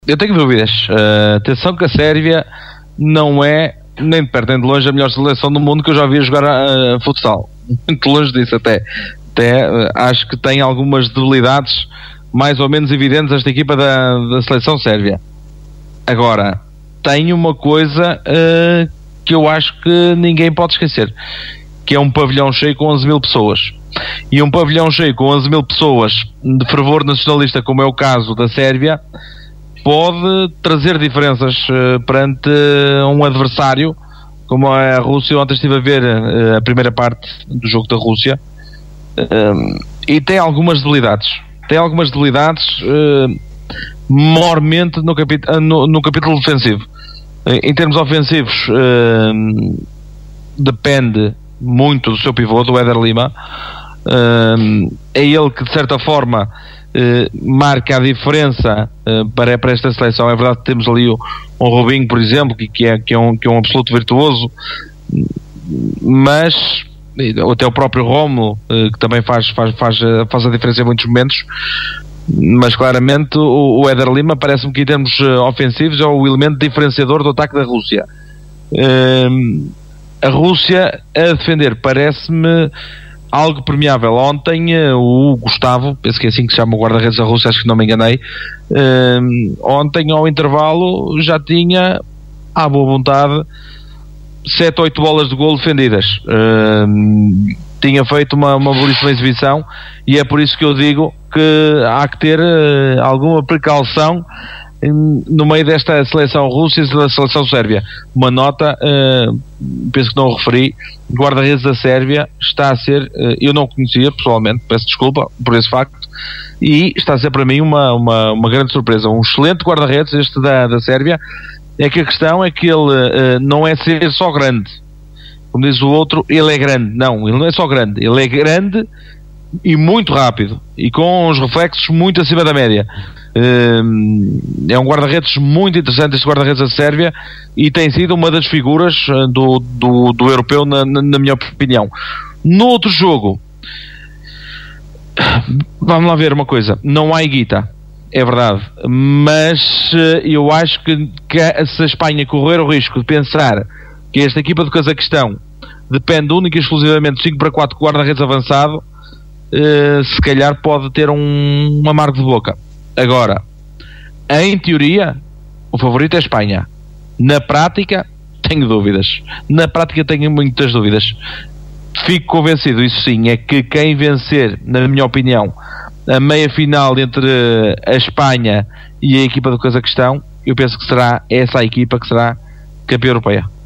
Eu tenho dúvidas. Atenção que a Sérvia não é nem de perto nem de longe a melhor seleção do mundo que eu já vi jogar futsal. Muito longe disso até acho que tem algumas debilidades mais ou menos evidentes esta equipa da seleção sérvia. Agora, tem uma coisa que eu acho que ninguém pode esquecer, que é um pavilhão cheio com 11 mil pessoas. E um pavilhão cheio com 11 mil pessoas de fervor nacionalista, como é o caso da Sérvia, pode trazer diferenças perante um adversário como a Rússia. Ontem estive a ver a primeira parte do jogo da Rússia e tem algumas debilidades. Maiormente no capítulo defensivo. Em termos ofensivos, depende muito do seu pivô, do Éder Lima. É ele que de certa forma marca a diferença para esta seleção. É verdade que temos ali um Robinho, por exemplo, que é um absoluto virtuoso, mas até o próprio Rómulo, que também faz a diferença em muitos momentos. Mas claramente o Éder Lima parece-me que em termos ofensivos é o elemento diferenciador do ataque da Rússia. A Rússia a defender parece-me algo permeável. Ontem o Gustavo, penso que é assim que se chama o guarda-redes da Rússia, acho que não me enganei, ontem ao intervalo já tinha à boa vontade 7 ou 8 bolas de golo defendidas. Tinha feito uma belíssima exibição, e é por isso que eu digo que há que ter alguma precaução no meio desta seleção russa e da seleção sérvia. Uma nota, penso que não o referi, o guarda-redes da Sérvia está a ser, eu não o conhecia pessoalmente, peço desculpa por esse facto, e está a ser para mim uma grande surpresa. Um excelente guarda-redes este da Sérvia. É que a questão é que ele não é ser só grande, como diz o outro, ele é grande. Não, ele não é só grande, ele é grande e muito rápido, e com uns reflexos muito acima da média. É um guarda-redes muito interessante, este guarda-redes da Sérvia, e tem sido uma das figuras do europeu, na minha opinião. No outro jogo, vamos lá ver uma coisa, não há Higuita, é verdade, mas eu acho que se a Espanha correr o risco de pensar que esta equipa do Cazaquistão depende única e exclusivamente de 5-4 guarda-redes avançado, se calhar pode ter um amargo de boca. Agora, em teoria, o favorito é a Espanha. Na prática, tenho dúvidas. Na prática, tenho muitas dúvidas. Fico convencido, isso sim, é que quem vencer, na minha opinião, a meia-final entre a Espanha e a equipa do Cazaquistão, eu penso que será essa a equipa que será campeã europeia.